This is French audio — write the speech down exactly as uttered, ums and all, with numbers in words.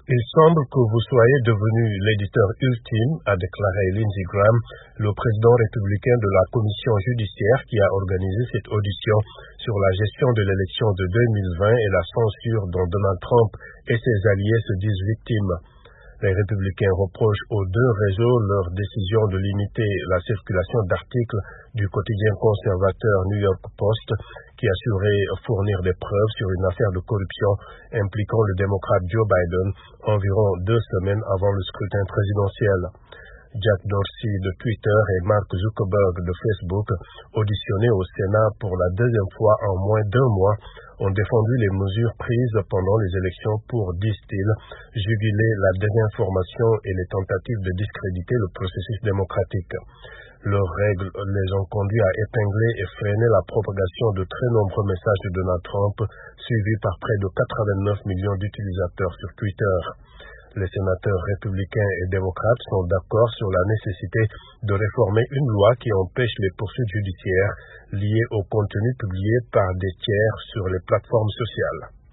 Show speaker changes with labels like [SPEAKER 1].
[SPEAKER 1] Il semble que vous soyez devenu l'éditeur ultime, a déclaré Lindsey Graham, le président républicain de la commission judiciaire qui a organisé cette audition sur la gestion de l'élection de deux mille vingt et la censure dont Donald Trump et ses alliés se disent victimes. Les républicains reprochent aux deux réseaux leur décision de limiter la circulation d'articles du quotidien conservateur New York Post qui assurait fournir des preuves sur une affaire de corruption impliquant le démocrate Joe Biden environ deux semaines avant le scrutin présidentiel. Jack Dorsey de Twitter et Mark Zuckerberg de Facebook, auditionnés au Sénat pour la deuxième fois en moins d'un mois, ont défendu les mesures prises pendant les élections pour, disent-ils, juguler la désinformation et les tentatives de discréditer le processus démocratique. Leurs règles les ont conduits à épingler et freiner la propagation de très nombreux messages de Donald Trump, suivis par près de quatre-vingt-neuf millions d'utilisateurs sur Twitter. Les sénateurs républicains et démocrates sont d'accord sur la nécessité de réformer une loi qui empêche les poursuites judiciaires liées au contenu publié par des tiers sur les plateformes sociales.